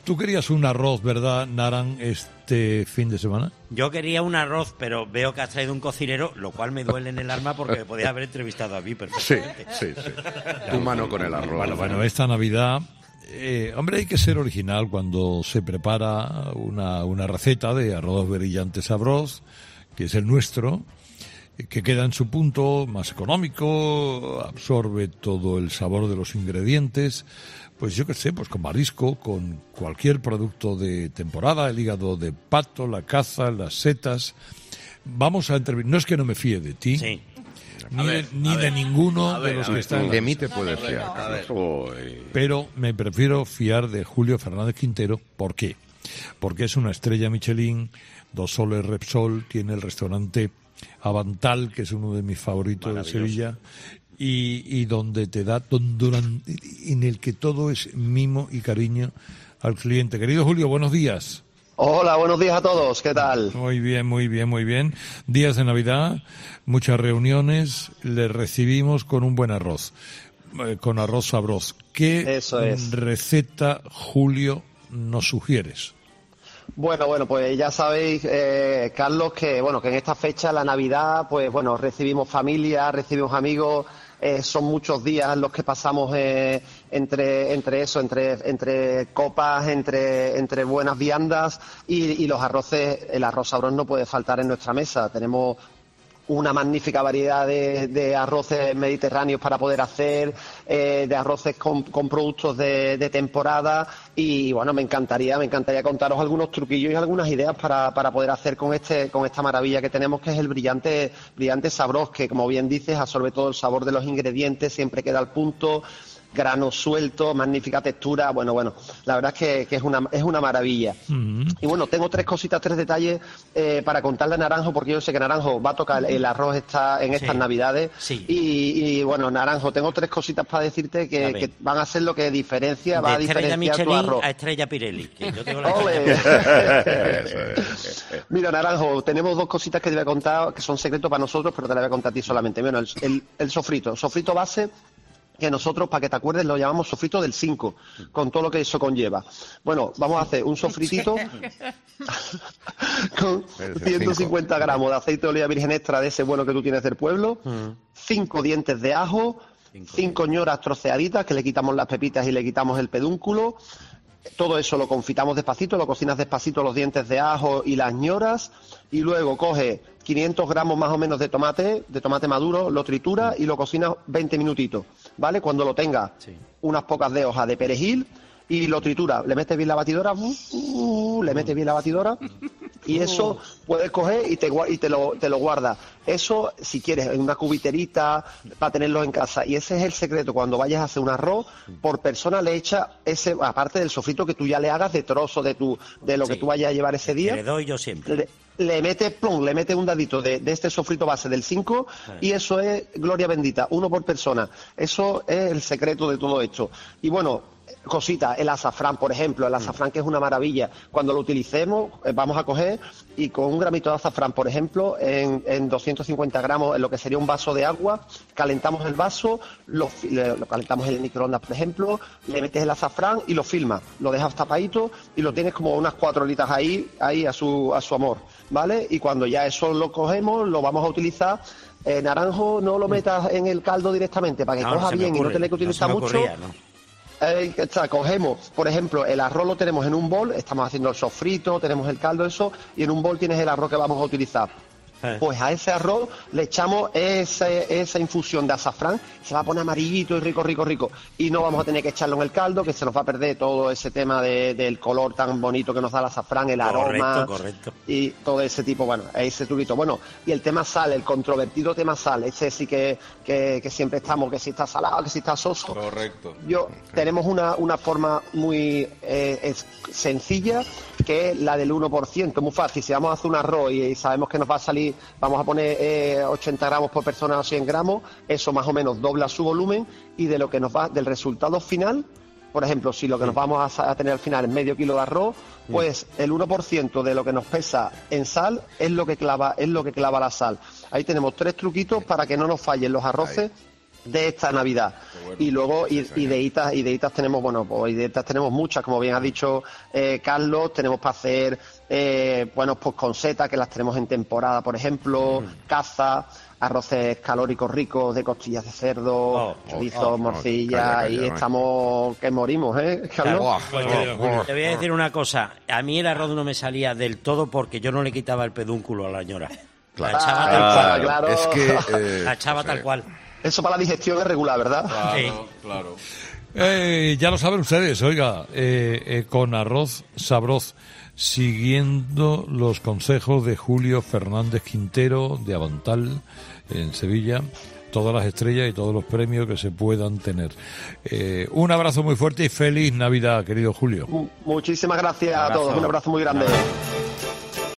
Tú querías un arroz, ¿verdad, Naran, este fin de semana? Yo quería un arroz, pero veo que has traído un cocinero, lo cual me duele en el alma porque me podías haber entrevistado a mí perfectamente. Sí. Tu mano con el arroz. Bueno, esta Navidad, hombre, hay que ser original cuando se prepara una receta de arroz brillante sabroso, que es el nuestro, que queda en su punto más económico, absorbe todo el sabor de los ingredientes. Pues yo qué sé, pues con marisco, con cualquier producto de temporada, el hígado de pato, la caza, las setas. Vamos a entrevistar. No es que no me fíe de ti, Sí. ni de ninguno de los que están. De mí te puedes fiar, Carlos. Pero me prefiero fiar de Julio Fernández Quintero. ¿Por qué? Porque es una estrella Michelin, 2 soles Repsol, tiene el restaurante Avantal, que es uno de mis favoritos de Sevilla. Y donde te da, en el que todo es mimo y cariño al cliente. Querido Julio, buenos días. Hola, buenos días a todos, ¿qué tal? Muy bien. Días de Navidad, muchas reuniones, le recibimos con un buen arroz, con arroz sabroso. ¿Qué receta, Julio, nos sugieres? Bueno, pues ya sabéis, Carlos, que en esta fecha, la Navidad, pues bueno, recibimos familia, recibimos amigos. Son muchos días los que pasamos entre copas, entre buenas viandas y los arroces. El arroz sabroso no puede faltar en nuestra mesa. Tenemos una magnífica variedad de arroces mediterráneos para poder hacer, de arroces con productos de temporada y bueno, me encantaría contaros algunos truquillos y algunas ideas para poder hacer con esta maravilla que tenemos, que es el brillante sabroso, que como bien dices absorbe todo el sabor de los ingredientes, siempre queda al punto, grano suelto, magnífica textura, bueno, la verdad es que es una maravilla. Y bueno, tengo tres detalles para contarle a Naranjo, porque yo sé que Naranjo va a tocar el arroz en estas Navidades. Sí. Y bueno, Naranjo, tengo tres cositas para decirte que van a ser lo que va a diferenciar Michelin tu arroz. a Estrella Pirelli, que yo tengo ¡Ole! Mira, Naranjo, tenemos dos cositas que te voy a contar, que son secretos para nosotros, pero te las voy a contar a ti solamente. Bueno, el sofrito base, que nosotros, para que te acuerdes, lo llamamos sofrito del 5, con todo lo que eso conlleva. Bueno, vamos a hacer un sofritito con 150 gramos de aceite de oliva virgen extra, de ese bueno que tú tienes del pueblo, 5 dientes de ajo, 5 ñoras troceaditas, que le quitamos las pepitas y le quitamos el pedúnculo. Todo eso lo confitamos despacito, lo cocinas despacito, los dientes de ajo y las ñoras, y luego coge 500 gramos más o menos de tomate maduro, lo tritura y lo cocinas 20 minutitos, ¿vale? Cuando lo tengas, unas pocas de hojas de perejil y lo tritura, le metes bien la batidora, y eso puedes coger y te lo guardas. Eso, si quieres, en una cubiterita para tenerlo en casa. Y ese es el secreto. Cuando vayas a hacer un arroz, por persona le echa ese, aparte del sofrito que tú ya le hagas de trozo de lo que tú vayas a llevar ese día. Le doy yo siempre. Le metes un dadito de este sofrito base del 5 y eso es gloria bendita, 1 por persona. Eso es el secreto de todo esto. Y bueno, cositas, el azafrán, por ejemplo, el azafrán, que es una maravilla. Cuando lo utilicemos, vamos a coger y con un gramito de azafrán, por ejemplo, en 250 gramos, en lo que sería un vaso de agua, calentamos el vaso, lo calentamos en el microondas, por ejemplo, le metes el azafrán y lo filmas, lo dejas tapadito y lo tienes como unas 4 horitas ahí a su amor, ¿vale? Y cuando ya eso lo cogemos, lo vamos a utilizar. Naranjo, no lo metas en el caldo directamente, para que coja bien y no tenés que utilizar mucho. Cogemos, por ejemplo, el arroz lo tenemos en un bol, estamos haciendo el sofrito, tenemos el caldo, eso, y en un bol tienes el arroz que vamos a utilizar. Pues a ese arroz le echamos esa infusión de azafrán, se va a poner amarillito y rico, y no vamos a tener que echarlo en el caldo, que se nos va a perder todo ese tema del color tan bonito que nos da el azafrán, el aroma, correcto. Y todo ese tipo, bueno, ese truquito. Bueno, y el tema sal, el controvertido tema sal, ese sí que siempre estamos, que si está salado, que si está soso. Correcto. Tenemos una forma muy sencilla, que es la del 1%, muy fácil. Si vamos a hacer un arroz y sabemos que nos va a salir, vamos a poner 80 gramos por persona o 100 gramos, eso más o menos dobla su volumen, y de lo que nos va, del resultado final, por ejemplo, si lo que nos vamos a tener al final es medio kilo de arroz, pues el 1% de lo que nos pesa en sal es lo que clava la sal. Ahí tenemos 3 truquitos para que no nos fallen los arroces de esta Navidad. Bueno, y luego ideitas tenemos, bueno, pues ideitas tenemos muchas, como bien ha dicho Carlos. Tenemos para hacer pues con setas, que las tenemos en temporada, por ejemplo, caza, arroces calóricos ricos de costillas de cerdo, chorizo, morcilla, y estamos que morimos, Carlos. Te voy a decir una cosa, a mí el arroz no me salía del todo porque yo no le quitaba el pedúnculo a la ñora. Claro. Claro. Es que la echaba tal cual. Eso para la digestión es regular, ¿verdad? Claro. Ya lo saben ustedes, oiga, con Arroz Sabroz, siguiendo los consejos de Julio Fernández Quintero de Avantal en Sevilla, todas las estrellas y todos los premios que se puedan tener. Un abrazo muy fuerte y feliz Navidad, querido Julio. Muchísimas gracias a todos, un abrazo muy grande.